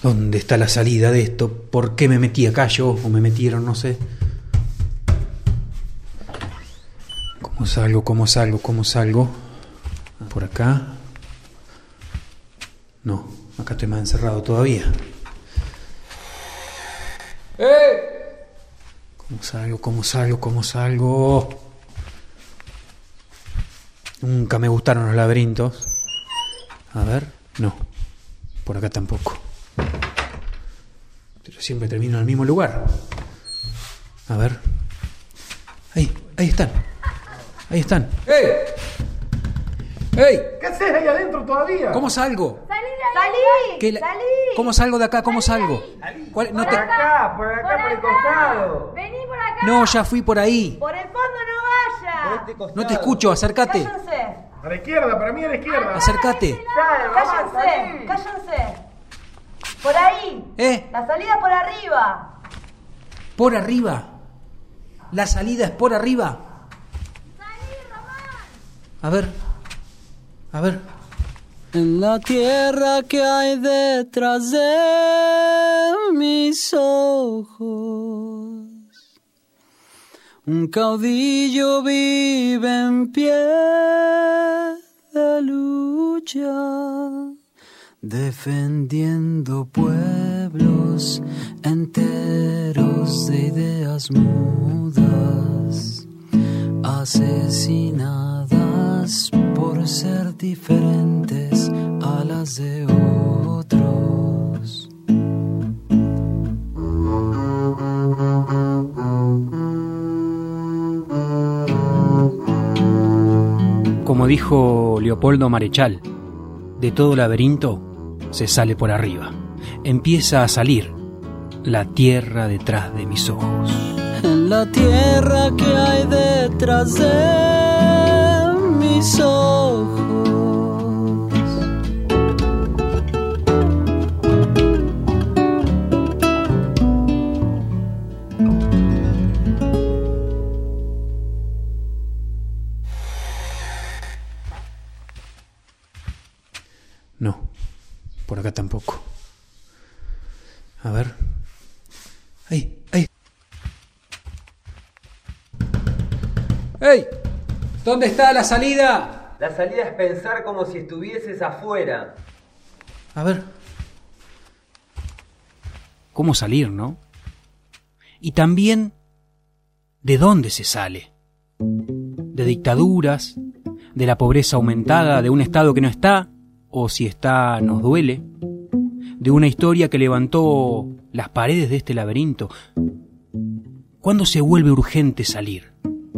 ¿Dónde está la salida de esto? ¿Por qué me metí acá yo? ¿O me metieron? No sé. ¿Cómo salgo? ¿Por acá? No, acá estoy más encerrado todavía. ¿Cómo salgo? Nunca me gustaron los laberintos. A ver, no. Por acá tampoco. Pero siempre termino en el mismo lugar. A ver. Ahí están. ¡Ey! ¿Qué haces ahí adentro todavía? ¿Cómo salgo? ¡Salí! ¿Cómo salgo de acá? ¿Cómo salgo? Por acá, por el costado. Vení por acá. No, ya fui por ahí. Por el fondo no vayas. Por este costado. No te escucho, acércate. Cállense. A la izquierda, para mí a la izquierda. Acércate. Cállense. Por ahí. La salida por arriba. ¿Por arriba? ¿La salida es por arriba? Salí, Román. A ver. En la tierra que hay detrás de mis ojos, un caudillo vive en pie de lucha, defendiendo pueblos enteros de ideas mudas, asesinadas por ser diferentes a las de otros. Como dijo Leopoldo Marechal, de todo laberinto se sale por arriba. Empieza a salir la tierra detrás de mis ojos. En la tierra que hay detrás de mis ojos. No, por acá tampoco. A ver. Ahí. ¡Ey! ¿Dónde está la salida? La salida es pensar como si estuvieses afuera. A ver. ¿Cómo salir, no? Y también, ¿de dónde se sale? ¿De dictaduras? ¿De la pobreza aumentada? ¿De un Estado que no está? ¿O si está, nos duele? ¿De una historia que levantó las paredes de este laberinto? ¿Cuándo se vuelve urgente salir?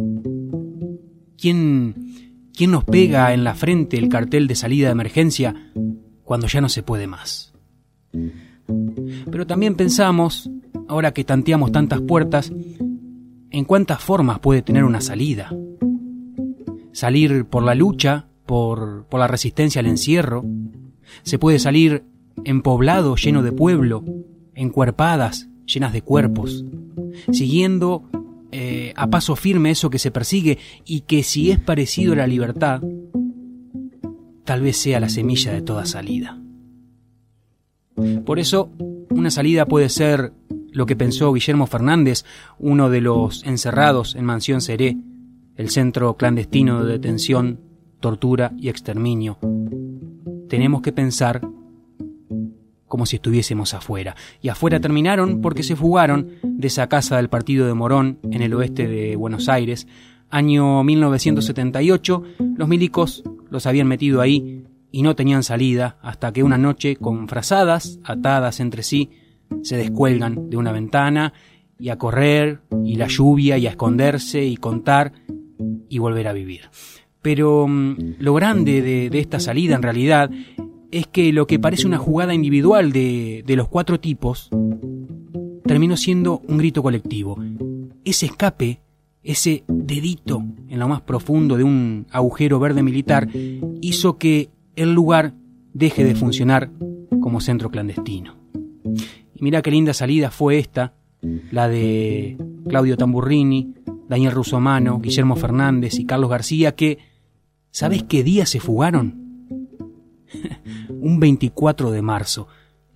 ¿Quién nos pega en la frente el cartel de salida de emergencia cuando ya no se puede más? Pero también pensamos, ahora que tanteamos tantas puertas, en cuántas formas puede tener una salida. Salir por la lucha, por la resistencia al encierro. Se puede salir en poblado lleno de pueblo, encuerpadas llenas de cuerpos, siguiendo a paso firme eso que se persigue y que, si es parecido a la libertad, tal vez sea la semilla de toda salida. Por eso, una salida puede ser lo que pensó Guillermo Fernández, uno de los encerrados en Mansión Seré, el centro clandestino de detención, tortura y exterminio. Tenemos que pensar como si estuviésemos afuera. Y afuera terminaron porque se fugaron de esa casa del partido de Morón, en el oeste de Buenos Aires. Año 1978, los milicos los habían metido ahí y no tenían salida hasta que una noche, con frazadas atadas entre sí, se descuelgan de una ventana y a correr, y la lluvia, y a esconderse, y contar, y volver a vivir. Pero lo grande de esta salida, en realidad, es que lo que parece una jugada individual de los cuatro tipos terminó siendo un grito colectivo. Ese escape, ese dedito en lo más profundo de un agujero verde militar, hizo que el lugar deje de funcionar como centro clandestino. Y mirá qué linda salida fue esta, la de Claudio Tamburrini, Daniel Russomano, Guillermo Fernández y Carlos García, que, ¿sabés qué día se fugaron? Un 24 de marzo,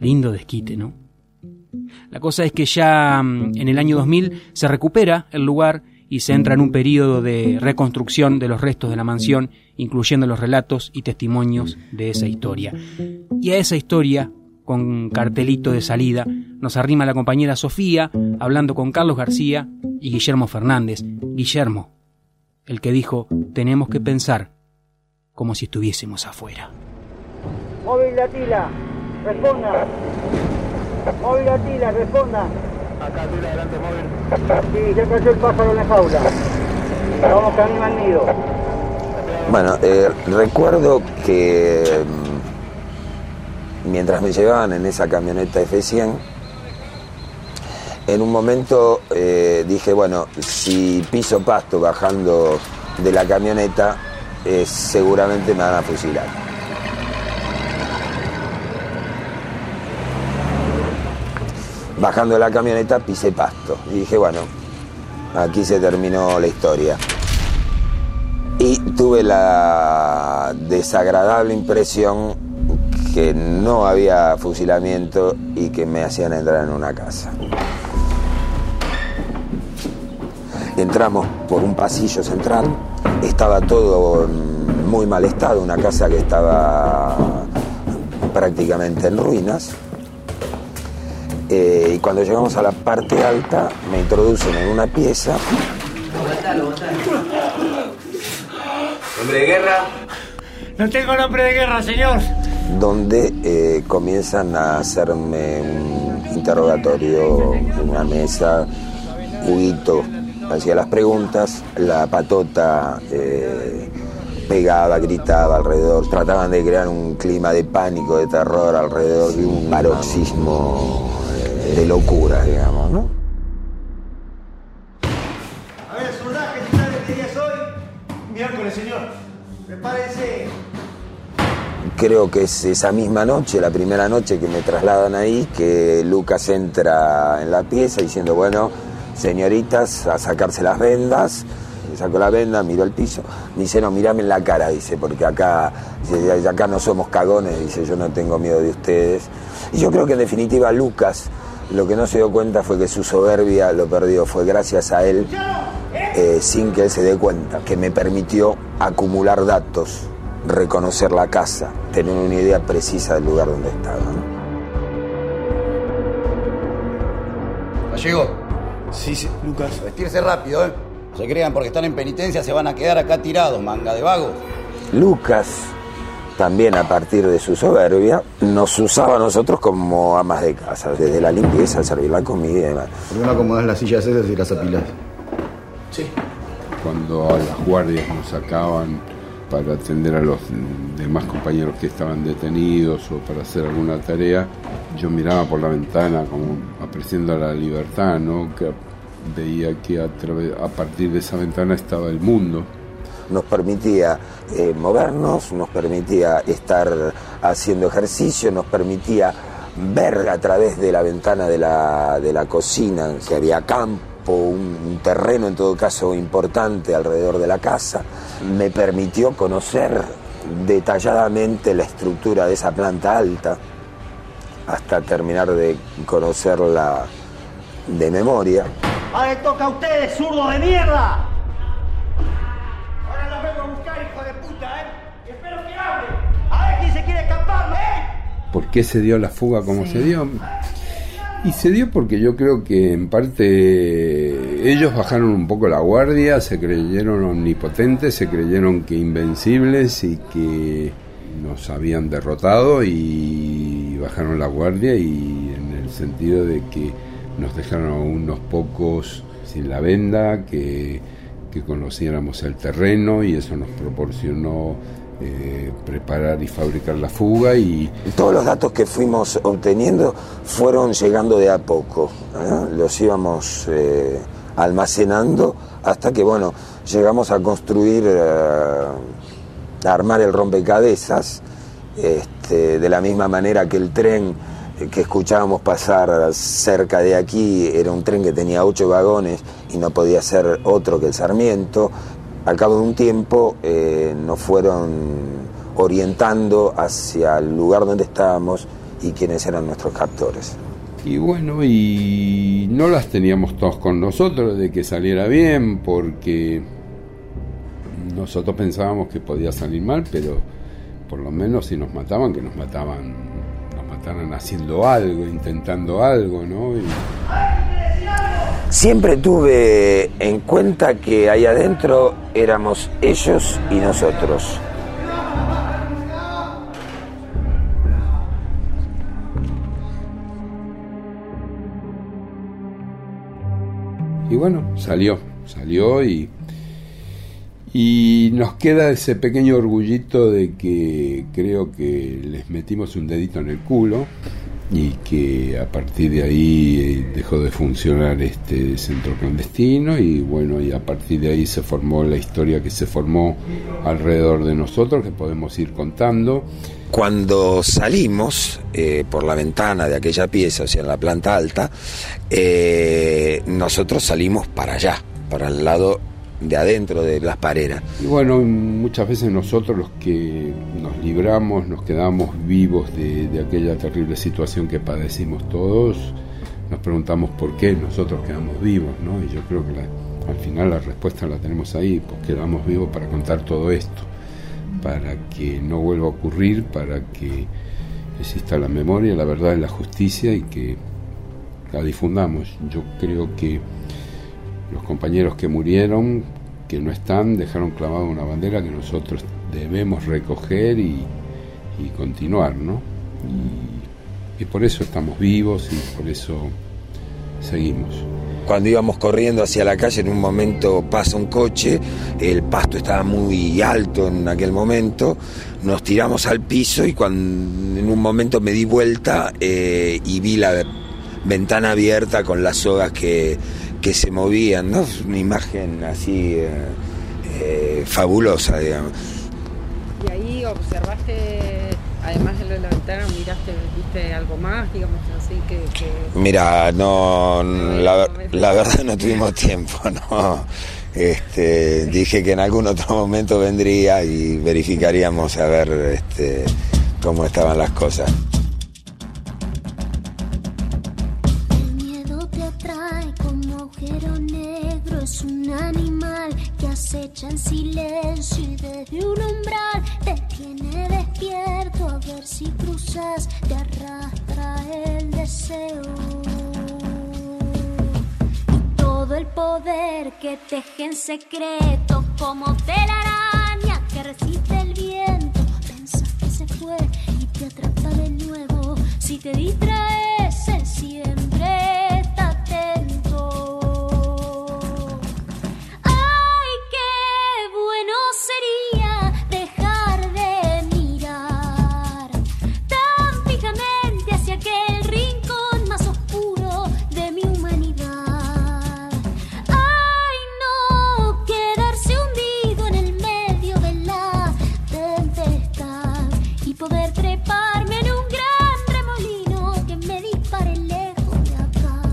Lindo desquite, ¿no? La cosa es que ya en el año 2000 se recupera el lugar y se entra en un periodo de reconstrucción de los restos de la mansión, incluyendo los relatos y testimonios de esa historia. Y a esa historia, con cartelito de salida, nos arrima la compañera Sofía, hablando con Carlos García y Guillermo Fernández. Guillermo, el que dijo, tenemos que pensar como si estuviésemos afuera. Móvil de Atila, responda. Móvil de Atila, responda. Acá Atila, adelante, móvil. Sí, ya cayó el pájaro en la jaula. Vamos camino al nido. Bueno, recuerdo que mientras me llevaban en esa camioneta F100, en un momento dije, bueno, si piso pasto bajando de la camioneta, seguramente me van a fusilar. Bajando de la camioneta pisé pasto y dije, bueno, aquí se terminó la historia. Y tuve la desagradable impresión que no había fusilamiento y que me hacían entrar en una casa. Entramos por un pasillo central, estaba todo en muy mal estado, una casa que estaba prácticamente en ruinas. Y cuando llegamos a la parte alta, me introducen en una pieza. ¿Nombre de guerra? No tengo nombre de guerra, señor. Donde comienzan a hacerme un interrogatorio en una mesa. Huguito hacía las preguntas, la patota pegaba, gritaba alrededor. Trataban de crear un clima de pánico, de terror alrededor de un paroxismo de locura, digamos, ¿no? A ver, soldaje, si sabe qué día es hoy. Miércoles, señor. Prepárese. Creo que es esa misma noche, la primera noche que me trasladan ahí, que Lucas entra en la pieza diciendo, bueno, señoritas, a sacarse las vendas. Le saco la venda, miro el piso. Me dice, no, mírame en la cara, dice, porque acá no somos cagones, dice, yo no tengo miedo de ustedes. Y yo creo que en definitiva Lucas lo que no se dio cuenta fue que su soberbia lo perdió. Fue gracias a él, sin que él se dé cuenta, que me permitió acumular datos, reconocer la casa, tener una idea precisa del lugar donde estaba, ¿no? ¿Gallego? Sí, Lucas. Vestirse rápido, ¿eh? Se crean porque están en penitencia, se van a quedar acá tirados, manga de vagos. Lucas, también a partir de su soberbia, nos usaba a nosotros como amas de casa, desde la limpieza, servir la comida y demás. ¿Por qué no acomodás las sillas esas y las apilás? Sí. Cuando a las guardias nos sacaban para atender a los demás compañeros que estaban detenidos o para hacer alguna tarea, yo miraba por la ventana como apreciando la libertad, ¿no? Que veía que a partir de esa ventana estaba el mundo. Nos permitía movernos, nos permitía estar haciendo ejercicio, nos permitía ver a través de la ventana de la cocina que había campo, un terreno en todo caso importante alrededor de la casa. Me permitió conocer detalladamente la estructura de esa planta alta hasta terminar de conocerla de memoria. Ahora le toca a ustedes, zurdo de mierda. Ahora los vengo a buscar, hijo de puta, ¿eh? Espero que hable. A ver quién se quiere escapar, ¿eh? ¿Por qué se dio la fuga como se dio? Y se dio porque yo creo que en parte ellos bajaron un poco la guardia, se creyeron omnipotentes, se creyeron que invencibles y que nos habían derrotado y bajaron la guardia, y en el sentido de que nos dejaron a unos pocos sin la venda, que conociéramos el terreno, y eso nos proporcionó preparar y fabricar la fuga. Y todos los datos que fuimos obteniendo fueron llegando de a poco, ¿eh? Los íbamos almacenando hasta que, bueno, llegamos a construir, a armar el rompecabezas, de la misma manera que el tren que escuchábamos pasar cerca de aquí era un tren que tenía 8 vagones y no podía ser otro que el Sarmiento. Al cabo de un tiempo nos fueron orientando hacia el lugar donde estábamos y quiénes eran nuestros captores. Y bueno, y no las teníamos todos con nosotros de que saliera bien, porque nosotros pensábamos que podía salir mal, pero por lo menos si nos mataban, que nos mataran haciendo algo, intentando algo, ¿no? Siempre tuve en cuenta que ahí adentro éramos ellos y nosotros. Y bueno, salió y nos queda ese pequeño orgullito de que creo que les metimos un dedito en el culo y que a partir de ahí dejó de funcionar este centro clandestino y bueno, y a partir de ahí se formó la historia que se formó alrededor de nosotros, que podemos ir contando. Cuando salimos por la ventana de aquella pieza, o sea, en la planta alta, nosotros salimos para allá, para el lado de adentro de Blas Parera. Y bueno, muchas veces nosotros los que nos libramos, nos quedamos vivos de aquella terrible situación que padecimos todos, nos preguntamos por qué nosotros quedamos vivos, ¿no? Y yo creo que al final la respuesta la tenemos ahí, pues quedamos vivos para contar todo esto, para que no vuelva a ocurrir, para que exista la memoria, la verdad y la justicia y que la difundamos. Yo creo que los compañeros que murieron, que no están, dejaron clavada una bandera que nosotros debemos recoger y continuar, ¿no? Y por eso estamos vivos y por eso seguimos. Cuando íbamos corriendo hacia la calle, en un momento pasa un coche, el pasto estaba muy alto en aquel momento, nos tiramos al piso y en un momento me di vuelta y vi la ventana abierta con las sogas que se movían, ¿no? Una imagen así fabulosa, digamos. Y ahí observaste, además de lo de la ventana, viste algo más, digamos así que... Mira, no, la verdad no tuvimos tiempo, no. Dije que en algún otro momento vendría y verificaríamos a ver cómo estaban las cosas. Es un animal que acecha en silencio y desde un umbral te tiene despierto a ver si cruzas, te arrastra el deseo. Y todo el poder que teje en secreto como telaraña que resiste el viento. Pensas que se fue y te atrapa de nuevo. Si te distraes, él siempre está atento. Sería dejar de mirar tan fijamente hacia aquel rincón más oscuro de mi humanidad. Ay, no quedarse hundido en el medio de la tempestad y poder treparme en un gran remolino que me dispare lejos de acá.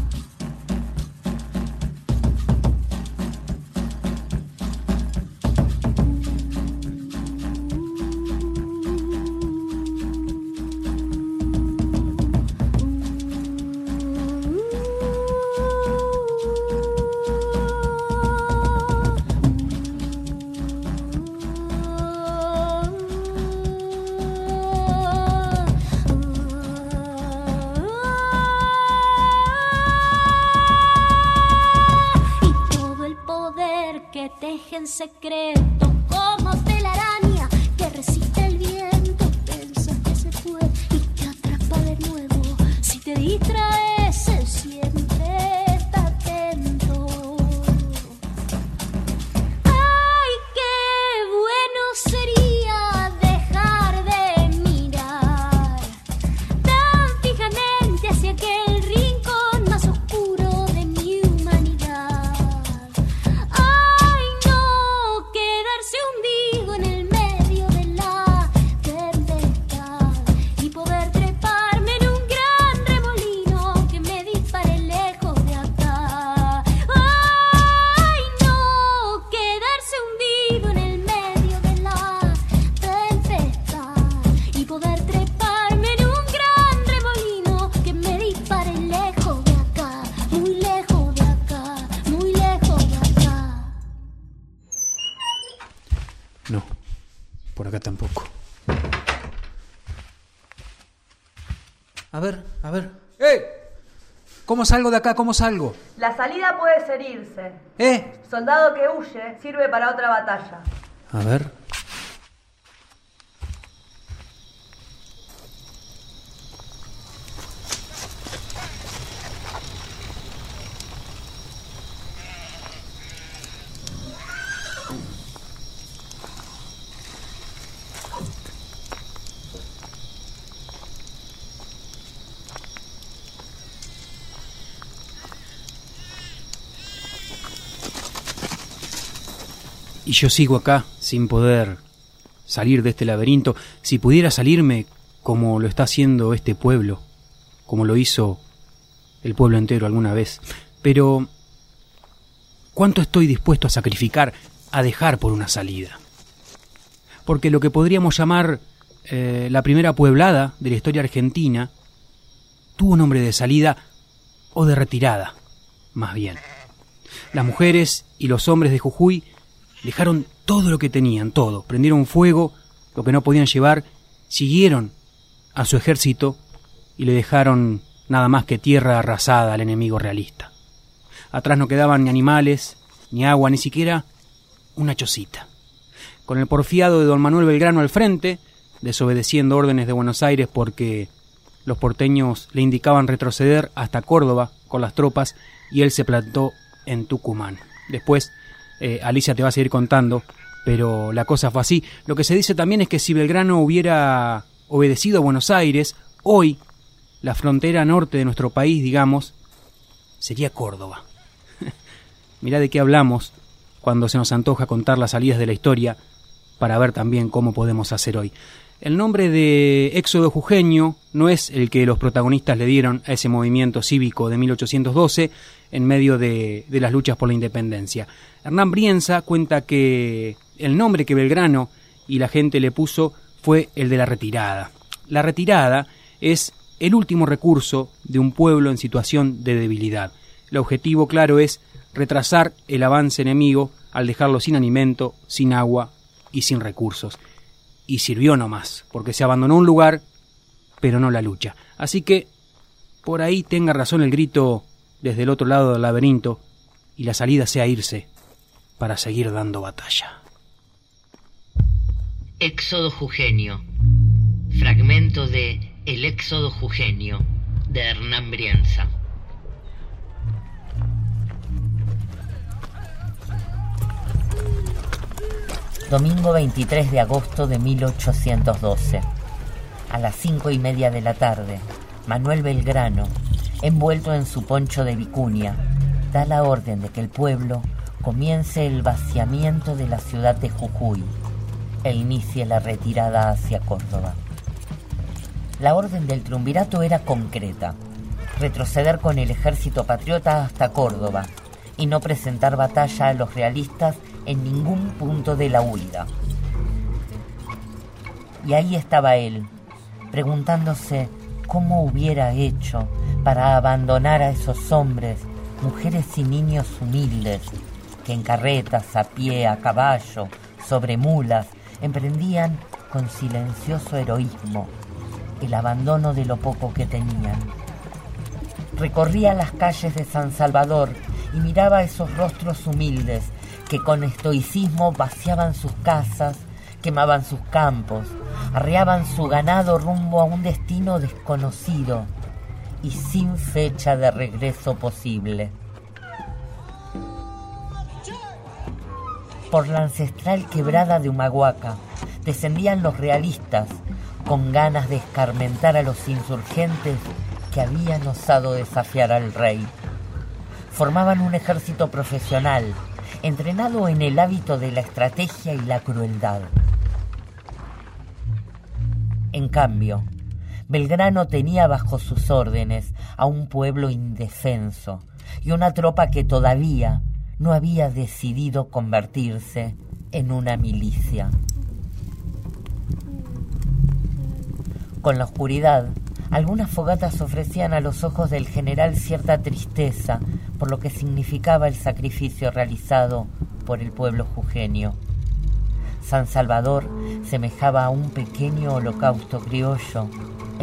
Que teje en secreto como telaraña que resiste el viento. Pensas que se fue y te atrapa de nuevo. Si te distraes, él siempre está atento. Ay, qué bueno sería dejar de mirar tan fijamente hacia aquel rincón más oscuro de mi humanidad. Queda A ver. ¿Cómo salgo de acá? ¿Cómo salgo? La salida puede ser irse. Soldado que huye sirve para otra batalla. A ver. Y yo sigo acá sin poder salir de este laberinto. Si pudiera salirme como lo está haciendo este pueblo, como lo hizo el pueblo entero alguna vez. Pero ¿cuánto estoy dispuesto a sacrificar, a dejar por una salida? Porque lo que podríamos llamar la primera pueblada de la historia argentina tuvo nombre de salida o de retirada, más bien. Las mujeres y los hombres de Jujuy dejaron todo lo que tenían, todo. Prendieron fuego, lo que no podían llevar, siguieron a su ejército y le dejaron nada más que tierra arrasada al enemigo realista. Atrás no quedaban ni animales, ni agua, ni siquiera una chocita. Con el porfiado de don Manuel Belgrano al frente, desobedeciendo órdenes de Buenos Aires porque los porteños le indicaban retroceder hasta Córdoba con las tropas, y él se plantó en Tucumán. Después Alicia te va a seguir contando, pero la cosa fue así. Lo que se dice también es que si Belgrano hubiera obedecido a Buenos Aires, hoy la frontera norte de nuestro país, digamos, sería Córdoba. Mirá de qué hablamos cuando se nos antoja contar las salidas de la historia para ver también cómo podemos hacer hoy. El nombre de Éxodo Jujeño no es el que los protagonistas le dieron a ese movimiento cívico de 1812 en medio de las luchas por la independencia. Hernán Brienza cuenta que el nombre que Belgrano y la gente le puso fue el de la retirada. La retirada es el último recurso de un pueblo en situación de debilidad. El objetivo, claro, es retrasar el avance enemigo al dejarlo sin alimento, sin agua y sin recursos. Y sirvió nomás, porque se abandonó un lugar, pero no la lucha. Así que, por ahí tenga razón el grito desde el otro lado del laberinto, y la salida sea irse, para seguir dando batalla. Éxodo Jujeño. Fragmento de El Éxodo Jujeño, de Hernán Brienza. Domingo 23 de agosto de 1812. A las 5:30 de la tarde, Manuel Belgrano, envuelto en su poncho de vicuña, da la orden de que el pueblo comience el vaciamiento de la ciudad de Jujuy e inicie la retirada hacia Córdoba. La orden del triunvirato era concreta: retroceder con el ejército patriota hasta Córdoba y no presentar batalla a los realistas en ningún punto de la huida. Y ahí estaba él, preguntándose cómo hubiera hecho para abandonar a esos hombres, mujeres y niños humildes que en carretas, a pie, a caballo, sobre mulas, emprendían con silencioso heroísmo el abandono de lo poco que tenían. Recorría las calles de San Salvador y miraba esos rostros humildes que con estoicismo vaciaban sus casas, quemaban sus campos, arreaban su ganado rumbo a un destino desconocido y sin fecha de regreso posible. Por la ancestral quebrada de Humahuaca descendían los realistas con ganas de escarmentar a los insurgentes que habían osado desafiar al rey. Formaban un ejército profesional, entrenado en el hábito de la estrategia y la crueldad. En cambio, Belgrano tenía bajo sus órdenes a un pueblo indefenso y una tropa que todavía no había decidido convertirse en una milicia. Con la oscuridad, algunas fogatas ofrecían a los ojos del general cierta tristeza por lo que significaba el sacrificio realizado por el pueblo jujeño. San Salvador semejaba a un pequeño holocausto criollo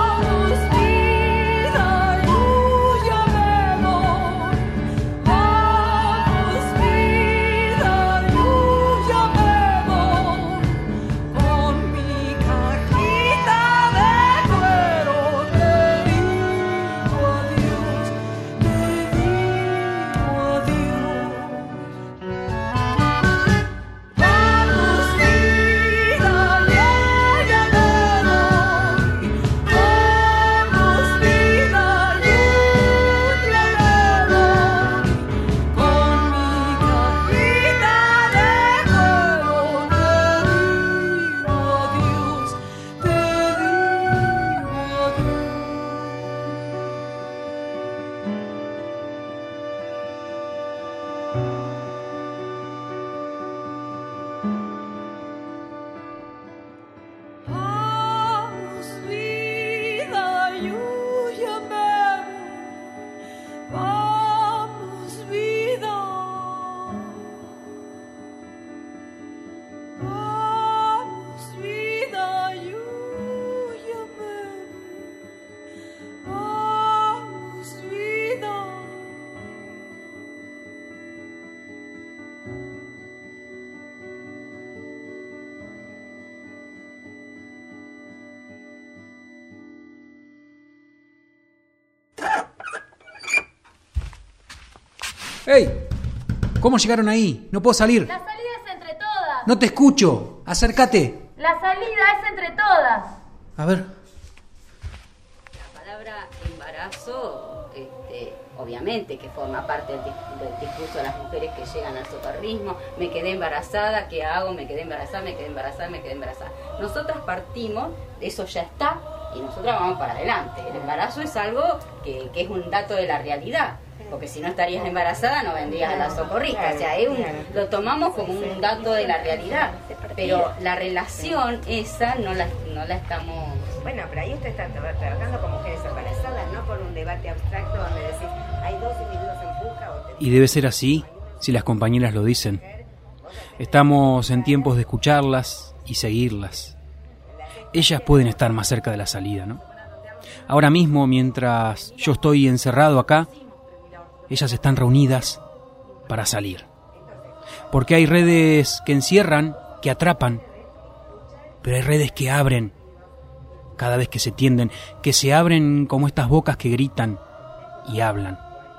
¡Ey! ¿Cómo llegaron ahí? No puedo salir. La salida es entre todas. No te escucho. Acércate. La salida es entre todas. A ver. La palabra embarazo, obviamente que forma parte del discurso de las mujeres que llegan al socorrismo. Me quedé embarazada, ¿qué hago? Me quedé embarazada. Nosotras partimos, eso ya está, y nosotras vamos para adelante. El embarazo es algo que es un dato de la realidad. Porque si no estarías embarazada no vendrías a la socorrista, o sea, lo tomamos como un dato de la realidad, pero la relación esa no la estamos... Bueno, pero ahí usted está trabajando con mujeres embarazadas, no por un debate abstracto donde decís, hay dos individuos en fuga o te... Y debe ser así, si las compañeras lo dicen. Estamos en tiempos de escucharlas y seguirlas. Ellas pueden estar más cerca de la salida, ¿no? Ahora mismo, mientras yo estoy encerrado acá, ellas están reunidas para salir. Porque hay redes que encierran, que atrapan, pero hay redes que abren cada vez que se tienden, que se abren como estas bocas que gritan y hablan.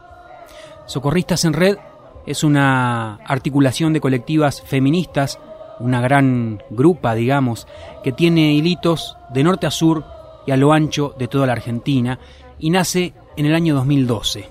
Socorristas en Red es una articulación de colectivas feministas, una gran grupa, digamos, que tiene hilitos de norte a sur y a lo ancho de toda la Argentina, y nace en el año 2012.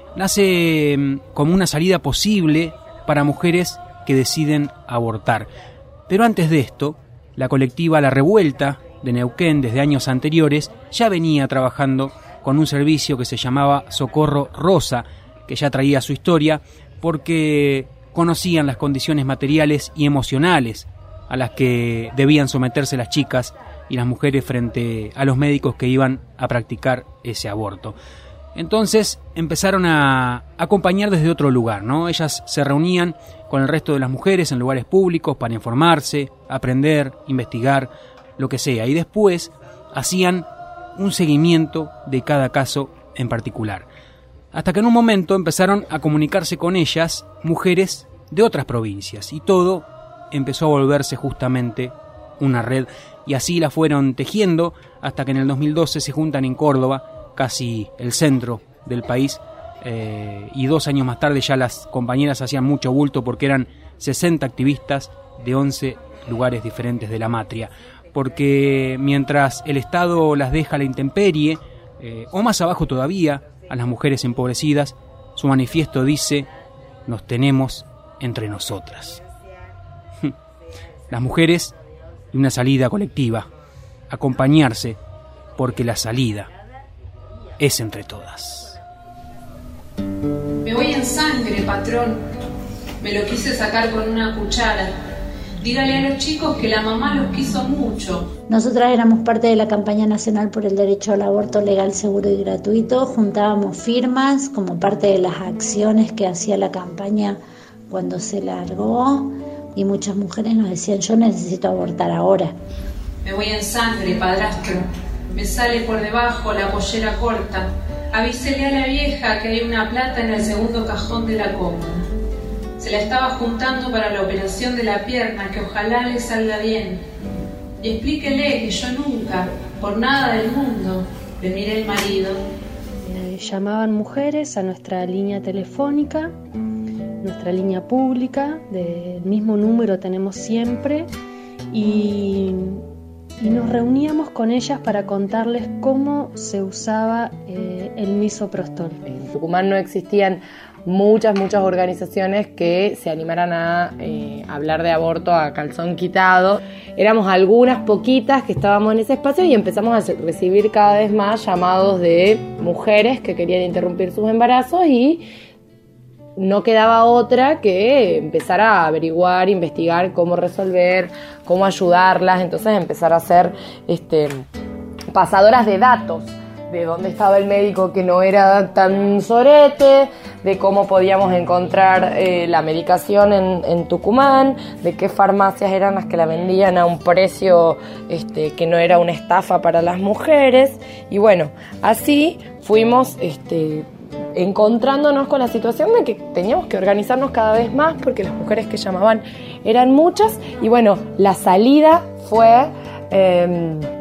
Nace como una salida posible para mujeres que deciden abortar. Pero antes de esto, la colectiva La Revuelta de Neuquén, desde años anteriores, ya venía trabajando con un servicio que se llamaba Socorro Rosa, que ya traía su historia, porque conocían las condiciones materiales y emocionales a las que debían someterse las chicas y las mujeres frente a los médicos que iban a practicar ese aborto. Entonces empezaron a acompañar desde otro lugar, ¿no? Ellas se reunían con el resto de las mujeres en lugares públicos para informarse, aprender, investigar, lo que sea. Y después hacían un seguimiento de cada caso en particular. Hasta que en un momento empezaron a comunicarse con ellas mujeres de otras provincias. Y todo empezó a volverse justamente una red. Y así la fueron tejiendo hasta que en el 2012 se juntan en Córdoba, casi el centro del país, y 2 años más tarde ya las compañeras hacían mucho bulto porque eran 60 activistas de 11 lugares diferentes de la matria, porque mientras el Estado las deja a la intemperie, o más abajo todavía, a las mujeres empobrecidas, su manifiesto dice: nos tenemos entre nosotras. Las mujeres y una salida colectiva, acompañarse, porque la salida es entre todas. Me voy en sangre, patrón. Me lo quise sacar con una cuchara. Dígale a los chicos que la mamá los quiso mucho. Nosotras éramos parte de la campaña nacional por el derecho al aborto legal, seguro y gratuito. Juntábamos firmas como parte de las acciones que hacía la campaña cuando se largó, y muchas mujeres nos decían: yo necesito abortar ahora. Me voy en sangre, padrastro. Me sale por debajo la pollera corta. Avísele a la vieja que hay una plata en el segundo cajón de la cómoda. Se la estaba juntando para la operación de la pierna, que ojalá le salga bien. Y explíquele que yo nunca, por nada del mundo, le miré el marido. Llamaban mujeres a nuestra línea telefónica, nuestra línea pública, del mismo número tenemos siempre, y nos reuníamos con ellas para contarles cómo se usaba el misoprostol. En Tucumán no existían muchas organizaciones que se animaran a hablar de aborto a calzón quitado. Éramos algunas poquitas que estábamos en ese espacio y empezamos a recibir cada vez más llamados de mujeres que querían interrumpir sus embarazos, y no quedaba otra que empezar a averiguar, investigar cómo resolver, cómo ayudarlas. Entonces empezar a ser pasadoras de datos, de dónde estaba el médico que no era tan sorete, de cómo podíamos encontrar la medicación en Tucumán, de qué farmacias eran las que la vendían a un precio que no era una estafa para las mujeres. Y bueno, así fuimos encontrándonos con la situación de que teníamos que organizarnos cada vez más, porque las mujeres que llamaban eran muchas. Y bueno, la salida fue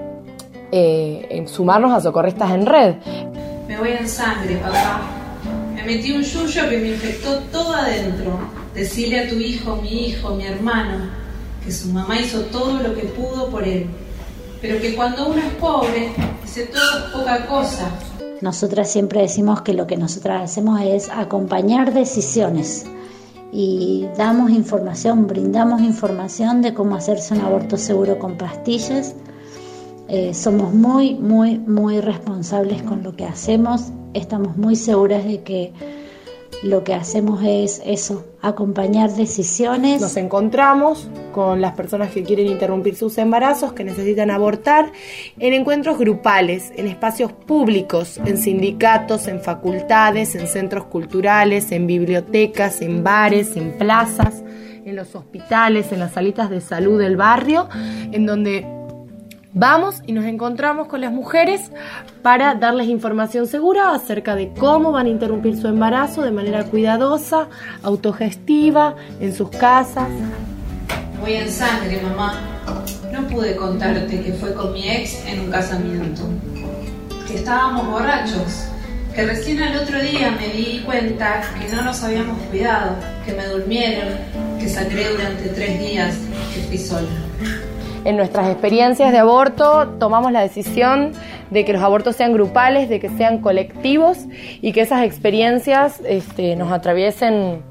sumarnos a Socorristas en Red. Me voy en sangre, papá. Me metí un yuyo que me infectó todo adentro. Decirle a tu hijo, mi hermano, que su mamá hizo todo lo que pudo por él. Pero que cuando uno es pobre, dice todo es poca cosa. Nosotras siempre decimos que lo que nosotras hacemos es acompañar decisiones y damos información, brindamos información de cómo hacerse un aborto seguro con pastillas. Somos muy responsables con lo que hacemos. Estamos muy seguras de que lo que hacemos es eso, acompañar decisiones. Nos encontramos con las personas que quieren interrumpir sus embarazos, que necesitan abortar, en encuentros grupales, en espacios públicos, en sindicatos, en facultades, en centros culturales, en bibliotecas, en bares, en plazas, en los hospitales, en las salitas de salud del barrio, en donde vamos y nos encontramos con las mujeres para darles información segura acerca de cómo van a interrumpir su embarazo de manera cuidadosa, autogestiva, en sus casas. Voy en sangre, mamá. No pude contarte que fue con mi ex en un casamiento. Que estábamos borrachos. Que recién al otro día me di cuenta que no nos habíamos cuidado. Que me durmieron. Que sangré durante 3 días. Que fui sola. En nuestras experiencias de aborto tomamos la decisión de que los abortos sean grupales, de que sean colectivos y que esas experiencias nos atraviesen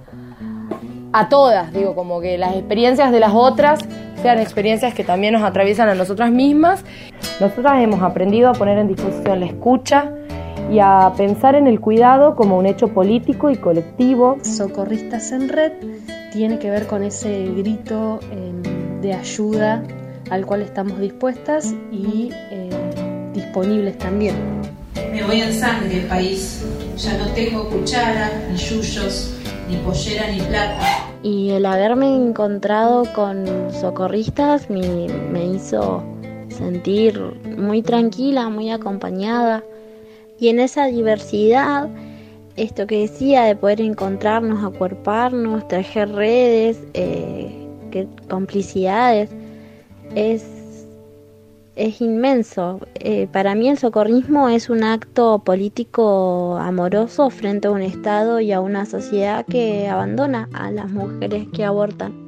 a todas, digo, como que las experiencias de las otras sean experiencias que también nos atraviesan a nosotras mismas. Nosotras hemos aprendido a poner en disposición la escucha y a pensar en el cuidado como un hecho político y colectivo. Socorristas en Red tiene que ver con ese grito de ayuda al cual estamos dispuestas y disponibles también. Me voy en sangre, país. Ya no tengo cuchara, ni yuyos, ni pollera, ni plata. Y el haberme encontrado con socorristas me hizo sentir muy tranquila, muy acompañada. Y en esa diversidad, esto que decía de poder encontrarnos, acuerparnos, tejer redes, complicidades, es inmenso. Para mí el socorrismo es un acto político amoroso frente a un Estado y a una sociedad que abandona a las mujeres que abortan.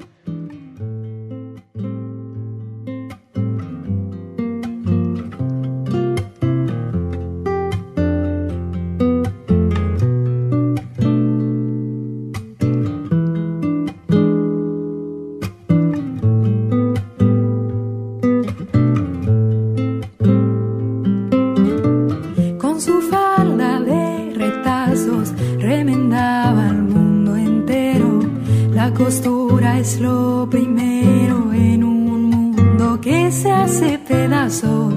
Costura es lo primero en un mundo que se hace pedazos,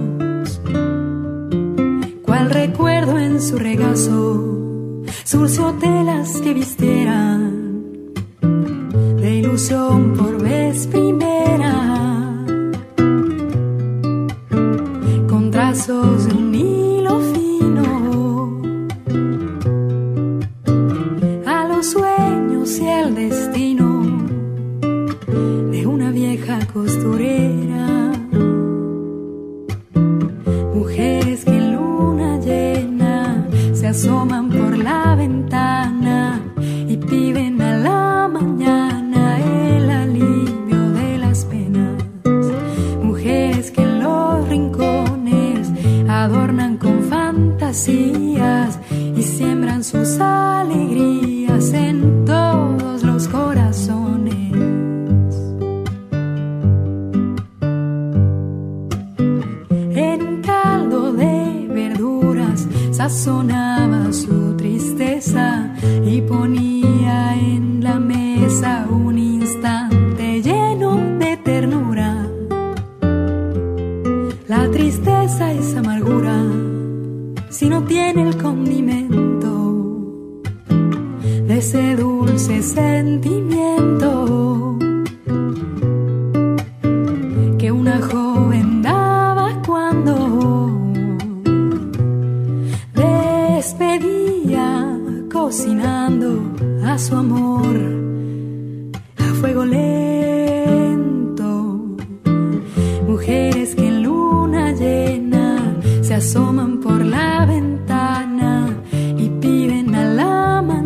cual recuerdo en su regazo, surció telas que vistieran de ilusión por vez primera, con trazos de un hilo fino, a los sueños y el destino costurera, mujeres que en luna llena se asoman por la ventana y piden a la mañana el alivio de las penas, mujeres que en los rincones adornan con fantasías y siembran sus alegrías en todos los corazones. Sazonaba su tristeza y ponía en la mesa un instante lleno de ternura. La tristeza es amargura si no tiene el condimento de ese dulce sentimiento que una joven daba cuando despedía cocinando a su amor a fuego lento. Mujeres que en luna llena se asoman por la ventana y piden a la mañana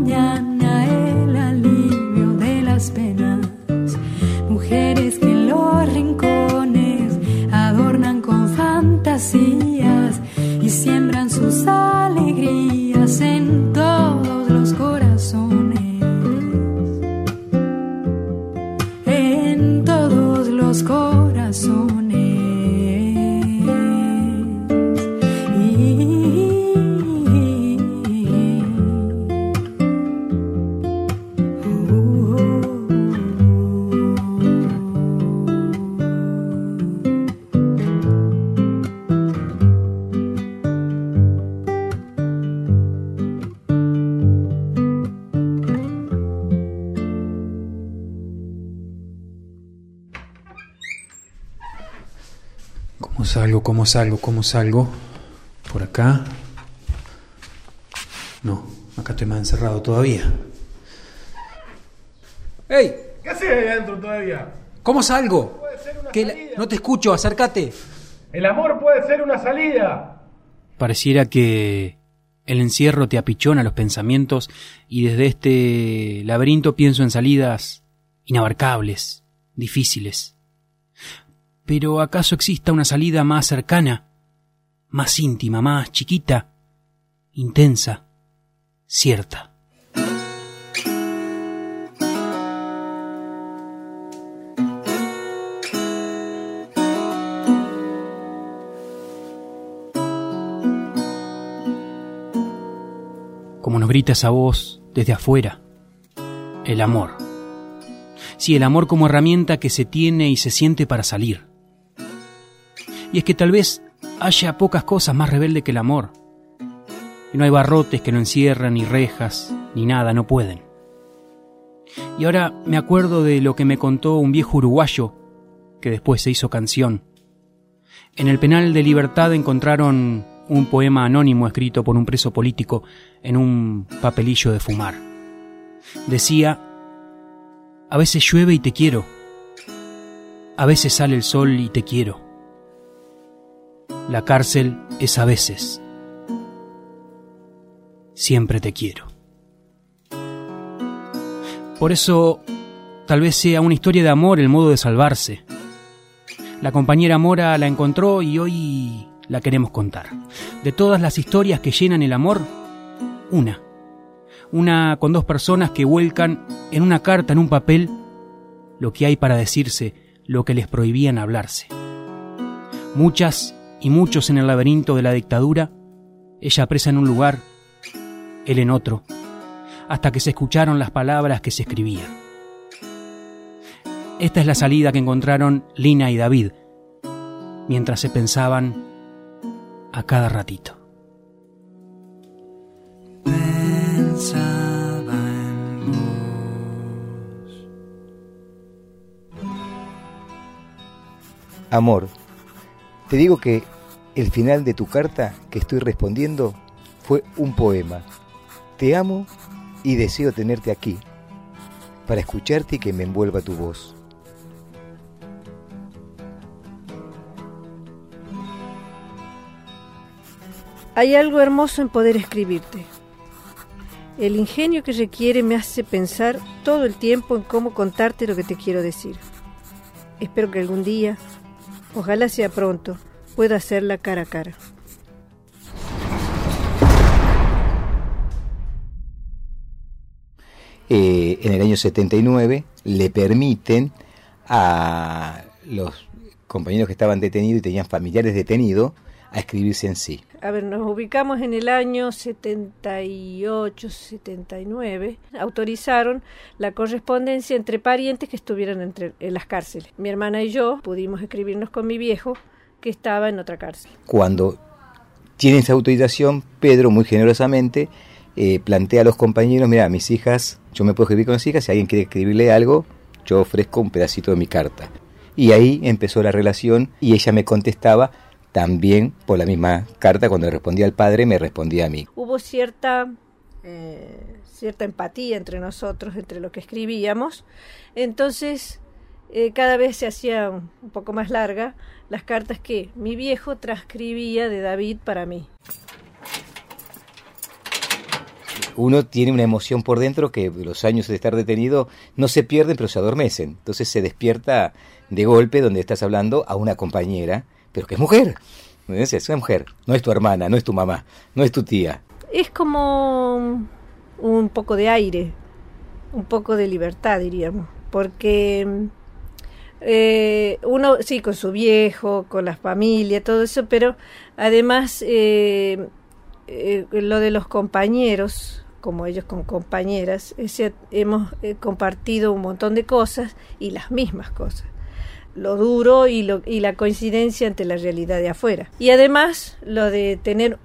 y siembran sus alegrías en todos los corazones, en todos los corazones. ¿Cómo salgo? ¿Por acá? No, acá estoy más encerrado todavía. ¡Ey! ¿Qué haces ahí adentro todavía? ¿Cómo salgo? No te escucho, acércate. El amor puede ser una salida. Pareciera que el encierro te apichona los pensamientos y desde este laberinto pienso en salidas inabarcables, difíciles. Pero ¿acaso exista una salida más cercana, más íntima, más chiquita, intensa, cierta? Como nos grita esa voz desde afuera, el amor. Sí, el amor como herramienta que se tiene y se siente para salir. Y es que tal vez haya pocas cosas más rebeldes que el amor. Y no hay barrotes que no encierran, ni rejas, ni nada, no pueden. Y ahora me acuerdo de lo que me contó un viejo uruguayo, que después se hizo canción. En el penal de Libertad encontraron un poema anónimo escrito por un preso político en un papelillo de fumar. Decía: a veces llueve y te quiero, a veces sale el sol y te quiero. La cárcel es a veces. Siempre te quiero. Por eso, tal vez sea una historia de amor el modo de salvarse. La compañera Mora la encontró y hoy la queremos contar. De todas las historias que llenan el amor, una con dos personas que vuelcan en una carta, en un papel, lo que hay para decirse, lo que les prohibían hablarse. Muchas y muchos en el laberinto de la dictadura, ella presa en un lugar, él en otro, hasta que se escucharon las palabras que se escribían. Esta es la salida que encontraron Lina y David, mientras se pensaban a cada ratito. Pensaba en vos. Amor, te digo que el final de tu carta que estoy respondiendo fue un poema. Te amo y deseo tenerte aquí para escucharte y que me envuelva tu voz. Hay algo hermoso en poder escribirte. El ingenio que requiere me hace pensar todo el tiempo en cómo contarte lo que te quiero decir. Espero que algún día, ojalá sea pronto, pueda hacerla cara a cara. En el año 79 le permiten a los compañeros que estaban detenidos y tenían familiares detenidos a escribirse en sí. A ver, nos ubicamos en el año 78, 79. Autorizaron la correspondencia entre parientes que estuvieran en las cárceles. Mi hermana y yo pudimos escribirnos con mi viejo, que estaba en otra cárcel. Cuando tienen esa autorización, Pedro muy generosamente plantea a los compañeros: mira, mis hijas, yo me puedo escribir con las hijas, si alguien quiere escribirle algo, yo ofrezco un pedacito de mi carta. Y ahí empezó la relación y ella me contestaba también por la misma carta. Cuando le respondía al padre, me respondía a mí. Hubo cierta empatía entre nosotros, entre lo que escribíamos. Entonces, cada vez se hacía un poco más larga las cartas que mi viejo transcribía de David para mí. Uno tiene una emoción por dentro que los años de estar detenido no se pierden, pero se adormecen. Entonces se despierta de golpe donde estás hablando a una compañera, pero que es mujer. Es una mujer, no es tu hermana, no es tu mamá, no es tu tía. Es como un poco de aire, un poco de libertad, diríamos, porque uno, sí, con su viejo, con la familia, todo eso, pero además lo de los compañeros, como ellos con compañeras, hemos compartido un montón de cosas y las mismas cosas. Lo duro y la coincidencia ante la realidad de afuera. Y además lo de tener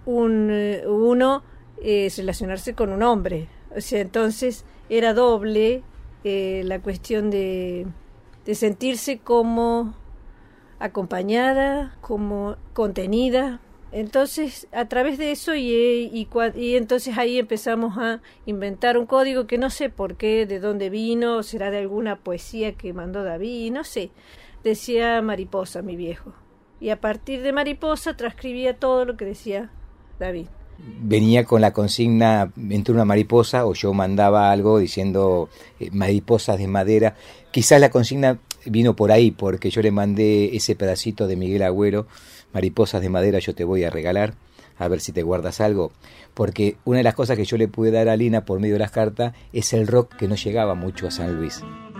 relacionarse con un hombre. O sea, entonces era doble la cuestión de sentirse como acompañada, como contenida. Entonces, a través de eso y entonces ahí empezamos a inventar un código que no sé por qué, de dónde vino, será de alguna poesía que mandó David, no sé. Decía mariposa, mi viejo. Y a partir de mariposa transcribía todo lo que decía David. Venía con la consigna, entre una mariposa, o yo mandaba algo diciendo mariposas de madera. Quizás la consigna vino por ahí, porque yo le mandé ese pedacito de Miguel Agüero, mariposas de madera yo te voy a regalar, a ver si te guardas algo. Porque una de las cosas que yo le pude dar a Lina por medio de las cartas es el rock que no llegaba mucho a San Luis.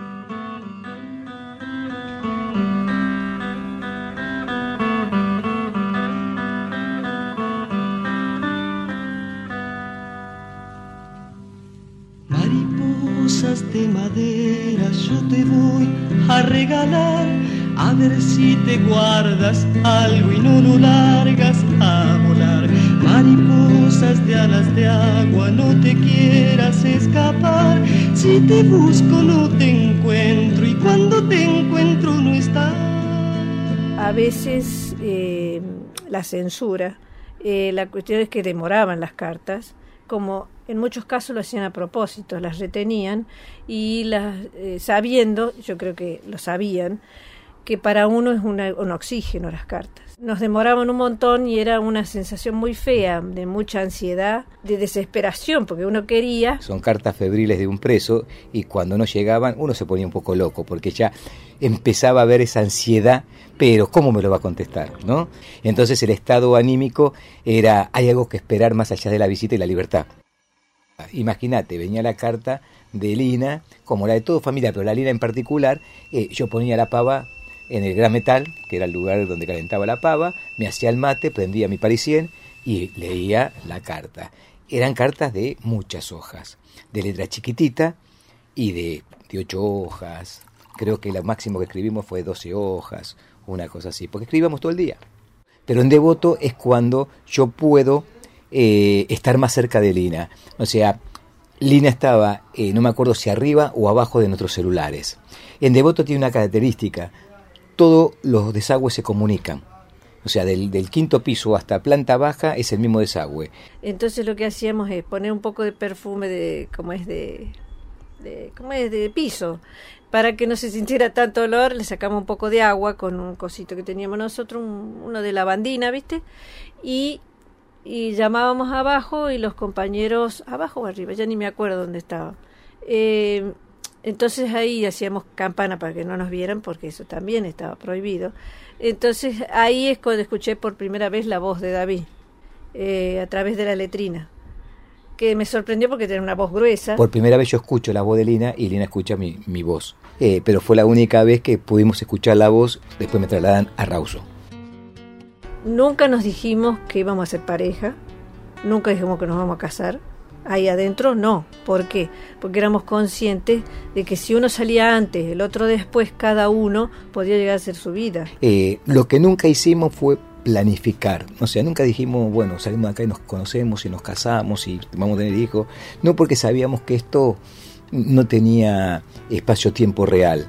Mariposas de madera yo te voy a regalar, a ver si te guardas algo y no lo largas a volar. Mariposas de alas de agua, no te quieras escapar, si te busco no te encuentro y cuando te encuentro no estás. A veces la censura, la cuestión es que demoraban las cartas, como en muchos casos lo hacían a propósito, las retenían y sabiendo, yo creo que lo sabían, que para uno es un oxígeno las cartas. Nos demoraban un montón y era una sensación muy fea, de mucha ansiedad, de desesperación, porque uno quería... Son cartas febriles de un preso y cuando no llegaban uno se ponía un poco loco, porque ya empezaba a ver esa ansiedad, pero ¿cómo me lo va a contestar? ¿No? Entonces el estado anímico era, hay algo que esperar más allá de la visita y la libertad. Imagínate, venía la carta de Lina, como la de toda familia, pero la Lina en particular, yo ponía la pava en el Gran Metal, que era el lugar donde calentaba la pava, me hacía el mate, prendía mi parisien y leía la carta. Eran cartas de muchas hojas, de letra chiquitita y de 8 hojas. Creo que lo máximo que escribimos fue 12 hojas, una cosa así, porque escribíamos todo el día. Pero en Devoto es cuando yo puedo estar más cerca de Lina. O sea, Lina estaba, no me acuerdo si arriba o abajo de nuestros celulares. En Devoto tiene una característica, todos los desagües se comunican. O sea, del 5º piso hasta planta baja es el mismo desagüe. Entonces lo que hacíamos es poner un poco de perfume de piso, para que no se sintiera tanto olor. Le sacamos un poco de agua con un cosito que teníamos nosotros, uno de lavandina, ¿viste? Y llamábamos abajo y los compañeros, abajo o arriba, ya ni me acuerdo dónde estaba. Entonces ahí hacíamos campana para que no nos vieran, porque eso también estaba prohibido. Entonces ahí es cuando escuché por primera vez la voz de David, a través de la letrina, que me sorprendió porque tenía una voz gruesa. Por primera vez yo escucho la voz de Lina y Lina escucha mi voz. Pero fue la única vez que pudimos escuchar la voz, después me trasladan a Rawson. Nunca nos dijimos que íbamos a ser pareja, nunca dijimos que nos vamos a casar. Ahí adentro no. ¿Por qué? Porque éramos conscientes de que si uno salía antes, el otro después, cada uno podía llegar a ser su vida. Lo que nunca hicimos fue planificar. O sea, nunca dijimos, bueno, salimos de acá y nos conocemos y nos casamos y vamos a tener hijos. No, porque sabíamos que esto no tenía espacio-tiempo real.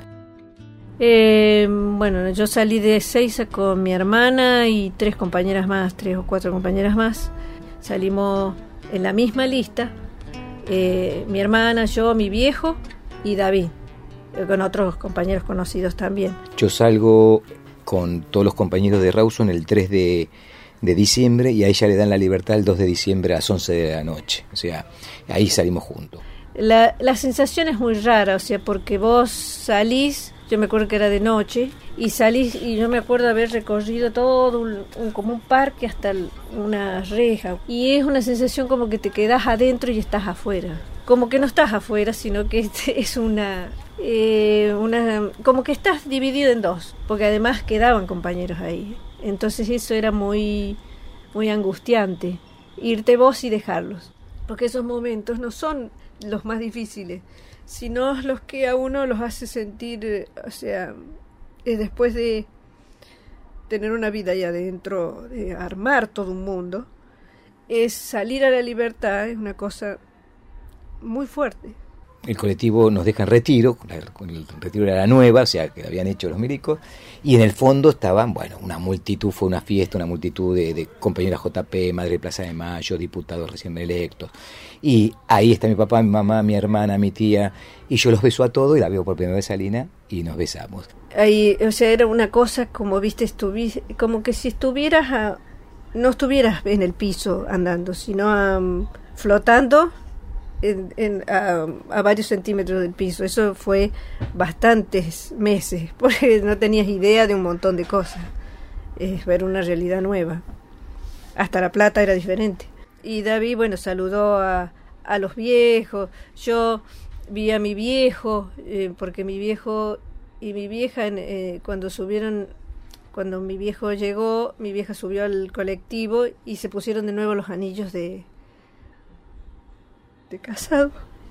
Bueno, yo salí de Ezeiza con mi hermana y 3 o 4 compañeras más. Salimos en la misma lista, mi hermana, yo, mi viejo y David, con otros compañeros conocidos también. Yo salgo con todos los compañeros de Rawson el 3 de diciembre y a ella le dan la libertad el 2 de diciembre a las 11 de la noche. O sea, ahí salimos juntos. La sensación es muy rara, o sea, porque vos salís yo me acuerdo que era de noche, y salí, y yo me acuerdo haber recorrido todo como un parque hasta una reja, y es una sensación como que te quedas adentro y estás afuera, como que no estás afuera, sino que es una como que estás dividido en dos, porque además quedaban compañeros ahí, entonces eso era muy, muy angustiante, irte vos y dejarlos, porque esos momentos no son los más difíciles, sino los que a uno los hace sentir, o sea, después de tener una vida ahí adentro, de armar todo un mundo, es salir a la libertad, es una cosa muy fuerte. El colectivo nos deja en retiro, el retiro era la nueva, o sea, que lo habían hecho los milicos, y en el fondo estaban, bueno, una multitud, fue una fiesta, una multitud de compañeras JP, Madre de Plaza de Mayo, diputados recién electos, y ahí está mi papá, mi mamá, mi hermana, mi tía, y yo los beso a todos, y la veo por primera vez a Lina, y nos besamos. Ahí, o sea, era una cosa como, viste, como que si estuvieras, no estuvieras en el piso andando, sino flotando, a varios centímetros del piso. Eso fue bastantes meses, porque no tenías idea de un montón de cosas. Es ver una realidad nueva. Hasta La Plata era diferente. Y David, bueno, saludó a los viejos. Yo vi a mi viejo, porque mi viejo y mi vieja, cuando mi viejo llegó, mi vieja subió al colectivo y se pusieron de nuevo los anillos de casado.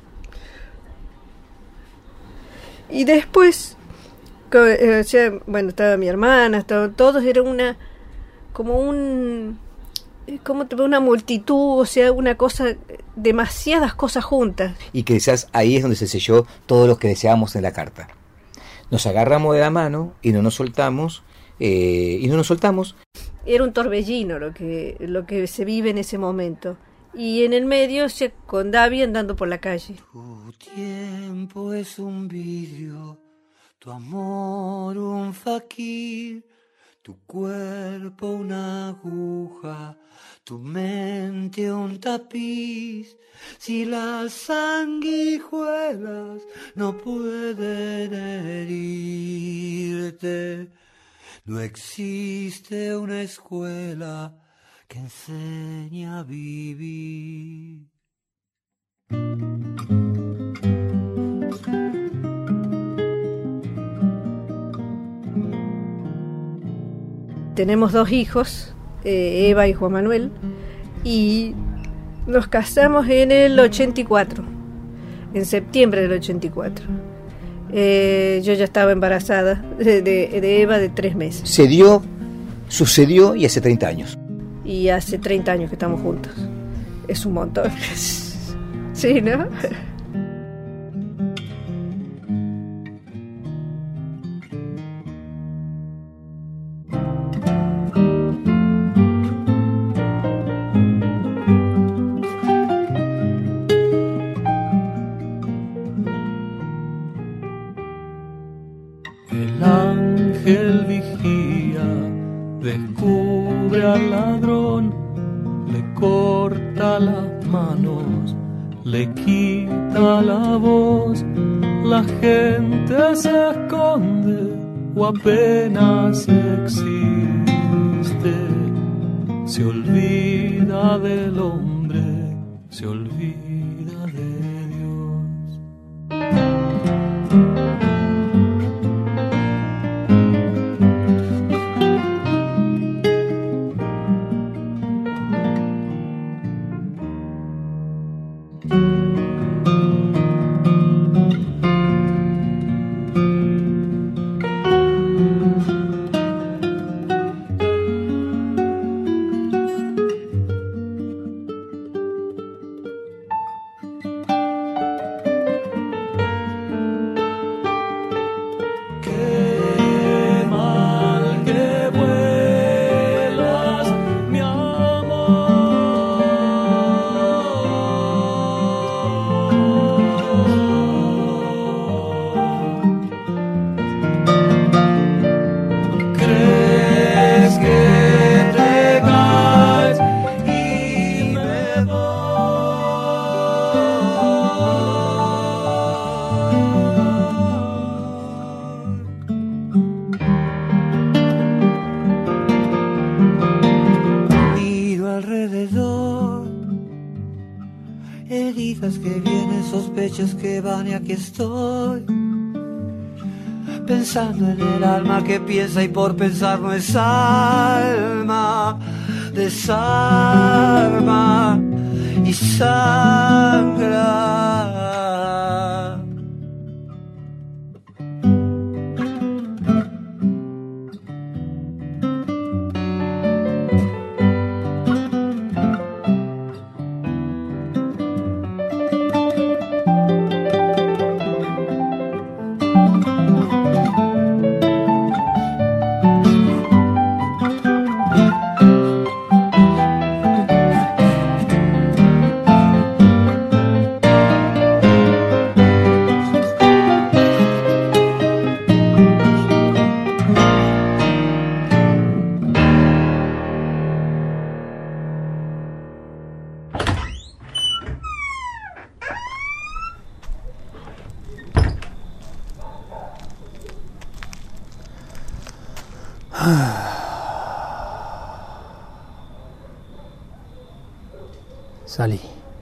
Y después, o sea, bueno, estaba mi hermana, estaban todos, era una multitud, o sea, una cosa, demasiadas cosas juntas. Y que quizás ahí es donde se selló todo lo que deseábamos en la carta. Nos agarramos de la mano y no nos soltamos, Era un torbellino lo que se vive en ese momento. Y en el medio, con David andando por la calle. Tu tiempo es un vidrio, tu amor un faquir, tu cuerpo una aguja, tu mente un tapiz. Si las sanguijuelas no pueden herirte, no existe una escuela que enseña a vivir. Tenemos 2 hijos, Eva y Juan Manuel, y nos casamos en el 84, en septiembre del 84. Yo ya estaba embarazada de Eva de 3 meses. Sucedió y hace 30 años. Y hace 30 años que estamos juntos. Es un montón. Sí, ¿no? El ángel vigía, descubre al ladrón, le corta las manos, le quita la voz, la gente se esconde o apenas existe, se olvida del hombre, se olvida de Dios. alrededor. Heridas que vienen, sospechas que van y aquí estoy. Pensando en el alma que piensa y por pensar no es alma. Desarma y sangra. Salí.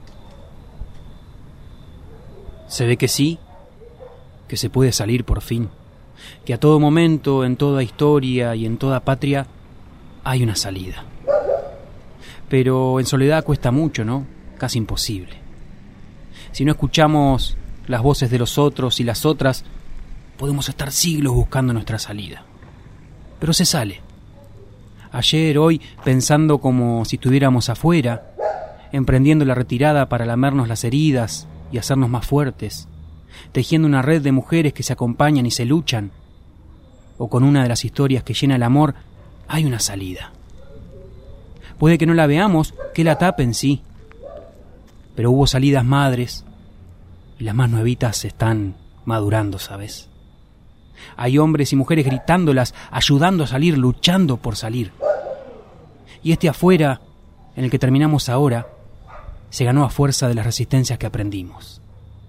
Se ve que sí, que se puede salir por fin, que a todo momento, en toda historia y en toda patria, hay una salida. Pero en soledad cuesta mucho, ¿no? Casi imposible. Si no escuchamos las voces de los otros y las otras, podemos estar siglos buscando nuestra salida. Pero se sale. Ayer, hoy, pensando como si estuviéramos afuera, emprendiendo la retirada para lamernos las heridas y hacernos más fuertes, tejiendo una red de mujeres que se acompañan y se luchan, o con una de las historias que llena el amor, hay una salida. Puede que no la veamos, que la tapen, sí, pero hubo salidas madres y las más nuevitas se están madurando, ¿sabes? Hay hombres y mujeres gritándolas, ayudando a salir, luchando por salir. Y este afuera, en el que terminamos ahora, se ganó a fuerza de las resistencias que aprendimos.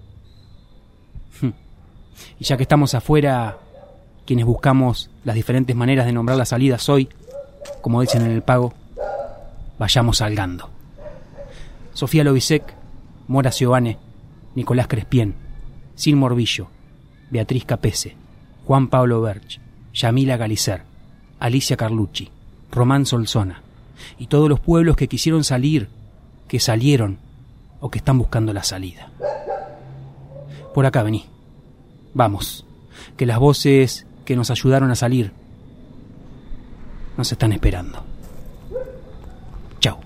Y ya que estamos afuera, quienes buscamos las diferentes maneras de nombrar las salidas hoy, como dicen en el pago, vayamos salgando. Sofía Lobisek, Mora Ciobane, Nicolás Crespien, Sil Morbillo, Beatriz Capese, Juan Pablo Berch, Yamila Galicer, Alicia Carlucci, Román Solsona, y todos los pueblos que quisieron salir, que salieron o que están buscando la salida. Por acá vení. Vamos, que las voces que nos ayudaron a salir nos están esperando. Chau.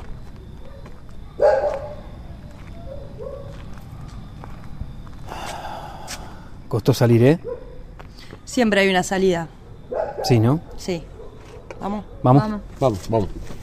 Costó salir, ¿eh? Siempre hay una salida. Sí, ¿no? Sí. Vamos. ¿Vamos? Vamos. Vamos.